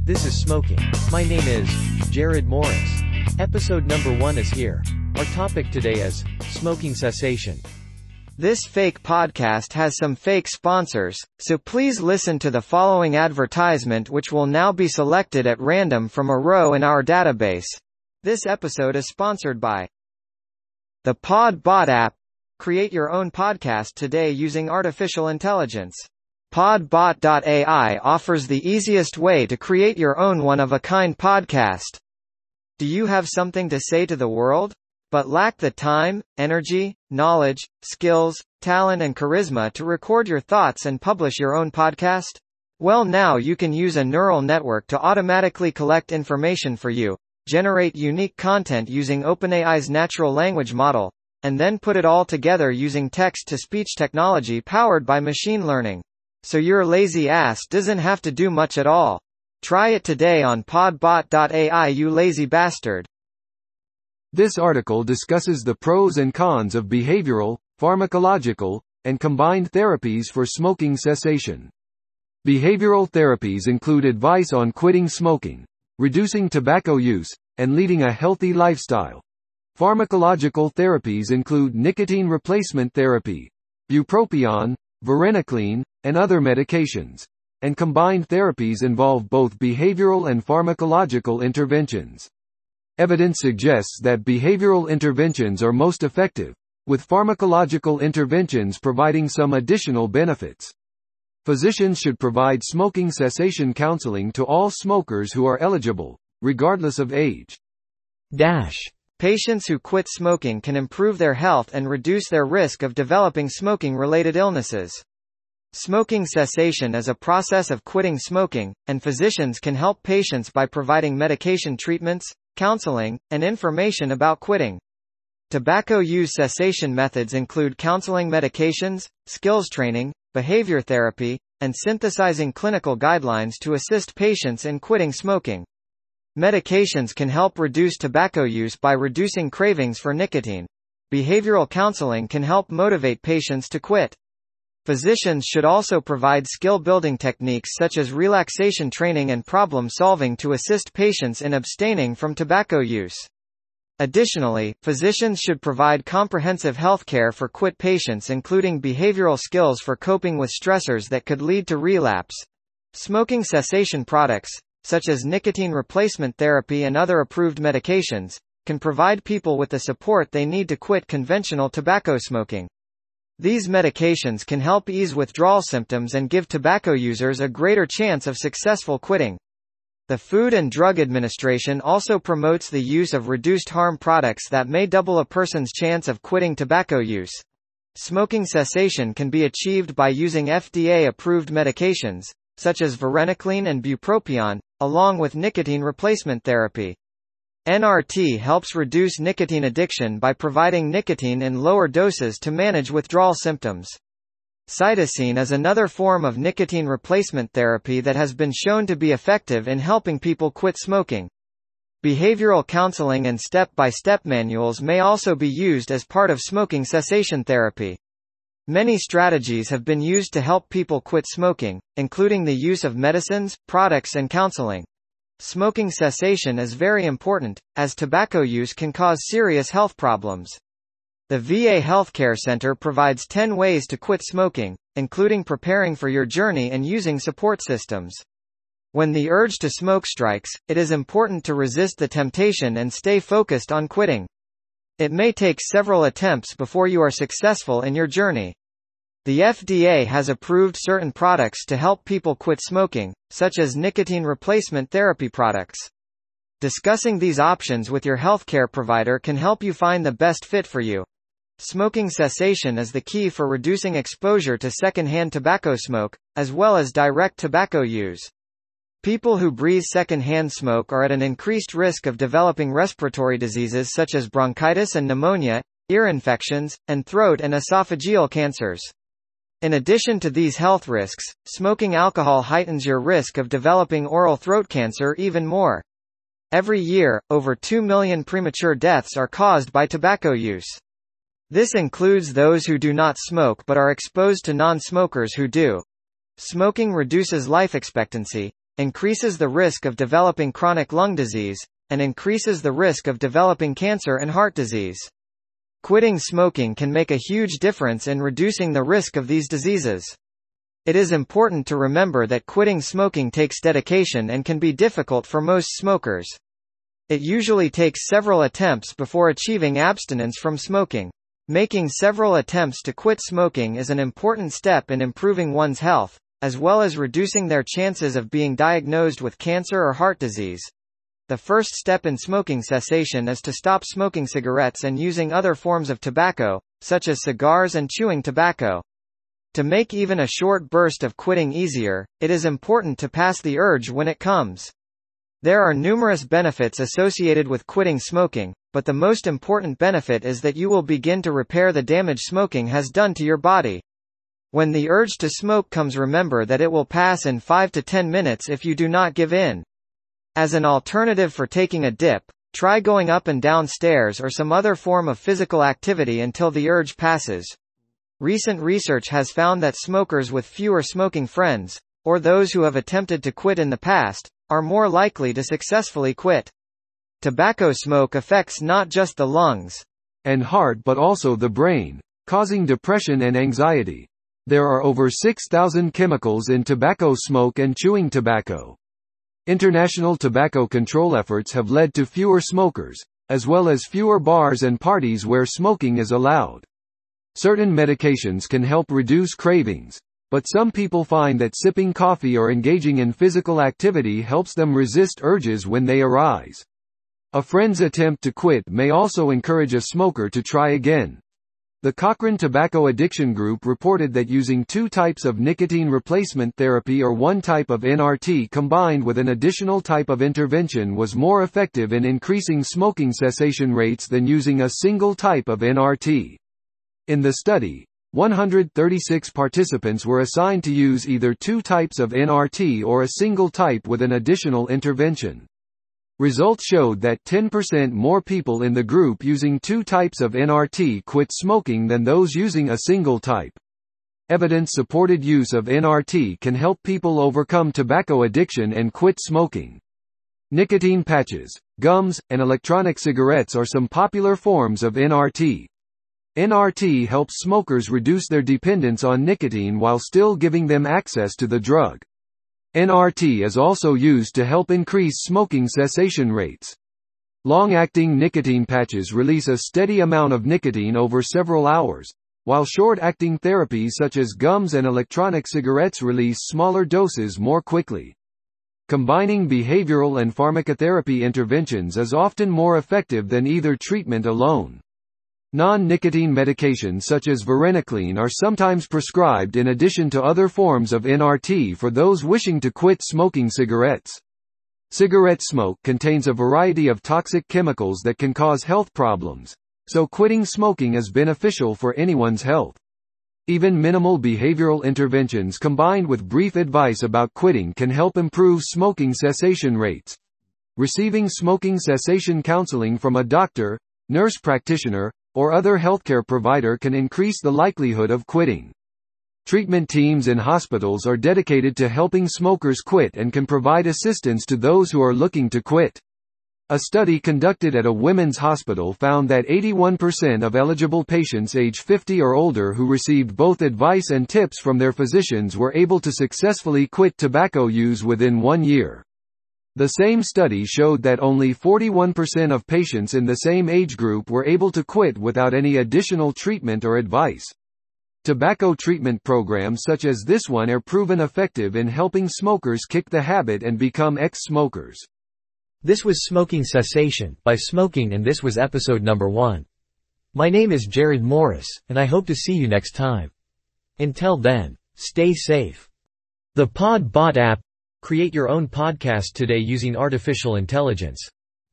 This is Smoking. My name is Jared Morris. Episode number 1 is here. Our topic today is smoking cessation. This fake podcast has some fake sponsors, so please listen to the following advertisement, which will now be selected at random from a row in our database. This episode is sponsored by the Podbot app. Create your own podcast today using artificial intelligence. Podbot.ai offers the easiest way to create your own one-of-a-kind podcast. Do you have something to say to the world, but lack the time, energy, knowledge, skills, talent and charisma to record your thoughts and publish your own podcast? Well, now you can use a neural network to automatically collect information for you, generate unique content using OpenAI's natural language model, and then put it all together using text-to-speech technology powered by machine learning. So your lazy ass doesn't have to do much at all. Try it today on podbot.ai, you lazy bastard. This article discusses the pros and cons of behavioral, pharmacological, and combined therapies for smoking cessation. Behavioral therapies include advice on quitting smoking, reducing tobacco use, and leading a healthy lifestyle. Pharmacological therapies include nicotine replacement therapy, bupropion, varenicline, and other medications. And combined therapies involve both behavioral and pharmacological interventions. Evidence suggests that behavioral interventions are most effective, with pharmacological interventions providing some additional benefits. Physicians should provide smoking cessation counseling to all smokers who are eligible, regardless of age. Patients who quit smoking can improve their health and reduce their risk of developing smoking-related illnesses. Smoking cessation is a process of quitting smoking, and physicians can help patients by providing medication treatments, counseling, and information about quitting. Tobacco use cessation methods include counseling, medications, skills training, behavior therapy, and synthesizing clinical guidelines to assist patients in quitting smoking. Medications can help reduce tobacco use by reducing cravings for nicotine. Behavioral counseling can help motivate patients to quit. Physicians should also provide skill-building techniques such as relaxation training and problem-solving to assist patients in abstaining from tobacco use. Additionally, physicians should provide comprehensive health care for quit patients, including behavioral skills for coping with stressors that could lead to relapse. Smoking cessation products, such as nicotine replacement therapy and other approved medications, can provide people with the support they need to quit conventional tobacco smoking. These medications can help ease withdrawal symptoms and give tobacco users a greater chance of successful quitting. The Food and Drug Administration also promotes the use of reduced harm products that may double a person's chance of quitting tobacco use. Smoking cessation can be achieved by using FDA-approved medications, such as varenicline and bupropion, along with nicotine replacement therapy. NRT helps reduce nicotine addiction by providing nicotine in lower doses to manage withdrawal symptoms. Cytosine is another form of nicotine replacement therapy that has been shown to be effective in helping people quit smoking. Behavioral counseling and step-by-step manuals may also be used as part of smoking cessation therapy. Many strategies have been used to help people quit smoking, including the use of medicines, products and counseling. Smoking cessation is very important, as tobacco use can cause serious health problems. The VA Healthcare Center provides 10 ways to quit smoking, including preparing for your journey and using support systems. When the urge to smoke strikes, it is important to resist the temptation and stay focused on quitting. It may take several attempts before you are successful in your journey. The FDA has approved certain products to help people quit smoking, such as nicotine replacement therapy products. Discussing these options with your healthcare provider can help you find the best fit for you. Smoking cessation is the key for reducing exposure to secondhand tobacco smoke, as well as direct tobacco use. People who breathe secondhand smoke are at an increased risk of developing respiratory diseases such as bronchitis and pneumonia, ear infections, and throat and esophageal cancers. In addition to these health risks, smoking alcohol heightens your risk of developing oral throat cancer even more. Every year, over 2 million premature deaths are caused by tobacco use. This includes those who do not smoke but are exposed to non-smokers who do. Smoking reduces life expectancy, increases the risk of developing chronic lung disease, and increases the risk of developing cancer and heart disease. Quitting smoking can make a huge difference in reducing the risk of these diseases. It is important to remember that quitting smoking takes dedication and can be difficult for most smokers. It usually takes several attempts before achieving abstinence from smoking. Making several attempts to quit smoking is an important step in improving one's health, as well as reducing their chances of being diagnosed with cancer or heart disease. The first step in smoking cessation is to stop smoking cigarettes and using other forms of tobacco, such as cigars and chewing tobacco. To make even a short burst of quitting easier, it is important to pass the urge when it comes. There are numerous benefits associated with quitting smoking, but the most important benefit is that you will begin to repair the damage smoking has done to your body. When the urge to smoke comes, remember that it will pass in 5 to 10 minutes if you do not give in. As an alternative for taking a dip, try going up and down stairs or some other form of physical activity until the urge passes. Recent research has found that smokers with fewer smoking friends, or those who have attempted to quit in the past, are more likely to successfully quit. Tobacco smoke affects not just the lungs and heart but also the brain, causing depression and anxiety. There are over 6,000 chemicals in tobacco smoke and chewing tobacco. International tobacco control efforts have led to fewer smokers, as well as fewer bars and parties where smoking is allowed. Certain medications can help reduce cravings, but some people find that sipping coffee or engaging in physical activity helps them resist urges when they arise. A friend's attempt to quit may also encourage a smoker to try again. The Cochrane Tobacco Addiction Group reported that using 2 types of nicotine replacement therapy or 1 type of NRT combined with an additional type of intervention was more effective in increasing smoking cessation rates than using a single type of NRT. In the study, 136 participants were assigned to use either 2 types of NRT or a single type with an additional intervention. Results showed that 10% more people in the group using 2 types of NRT quit smoking than those using a single type. Evidence-supported use of NRT can help people overcome tobacco addiction and quit smoking. Nicotine patches, gums, and electronic cigarettes are some popular forms of NRT. NRT helps smokers reduce their dependence on nicotine while still giving them access to the drug. NRT is also used to help increase smoking cessation rates. Long-acting nicotine patches release a steady amount of nicotine over several hours, while short-acting therapies such as gums and electronic cigarettes release smaller doses more quickly. Combining behavioral and pharmacotherapy interventions is often more effective than either treatment alone. Non-nicotine medications such as varenicline are sometimes prescribed in addition to other forms of NRT for those wishing to quit smoking cigarettes. Cigarette smoke contains a variety of toxic chemicals that can cause health problems, so quitting smoking is beneficial for anyone's health. Even minimal behavioral interventions combined with brief advice about quitting can help improve smoking cessation rates. Receiving smoking cessation counseling from a doctor, nurse practitioner, or other healthcare provider can increase the likelihood of quitting. Treatment teams in hospitals are dedicated to helping smokers quit and can provide assistance to those who are looking to quit. A study conducted at a women's hospital found that 81% of eligible patients age 50 or older who received both advice and tips from their physicians were able to successfully quit tobacco use within 1 year. The same study showed that only 41% of patients in the same age group were able to quit without any additional treatment or advice. Tobacco treatment programs such as this one are proven effective in helping smokers kick the habit and become ex-smokers. This was Smoking Cessation by Smoking, and this was episode number 1. My name is Jared Morris, and I hope to see you next time. Until then, stay safe. The Podbot app. Create your own podcast today using artificial intelligence.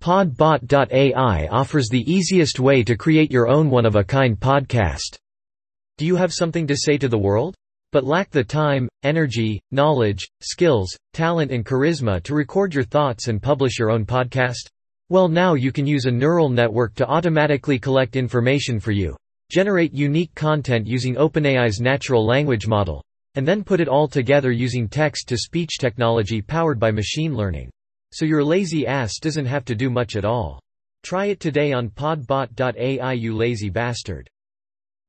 Podbot.ai offers the easiest way to create your own one-of-a-kind podcast. Do you have something to say to the world, but lack the time, energy, knowledge, skills, talent and charisma to record your thoughts and publish your own podcast? Well, now you can use a neural network to automatically collect information for you. Generate unique content using OpenAI's natural language model. And then put it all together using text-to-speech technology powered by machine learning. So your lazy ass doesn't have to do much at all. Try it today on podbot.ai, you lazy bastard.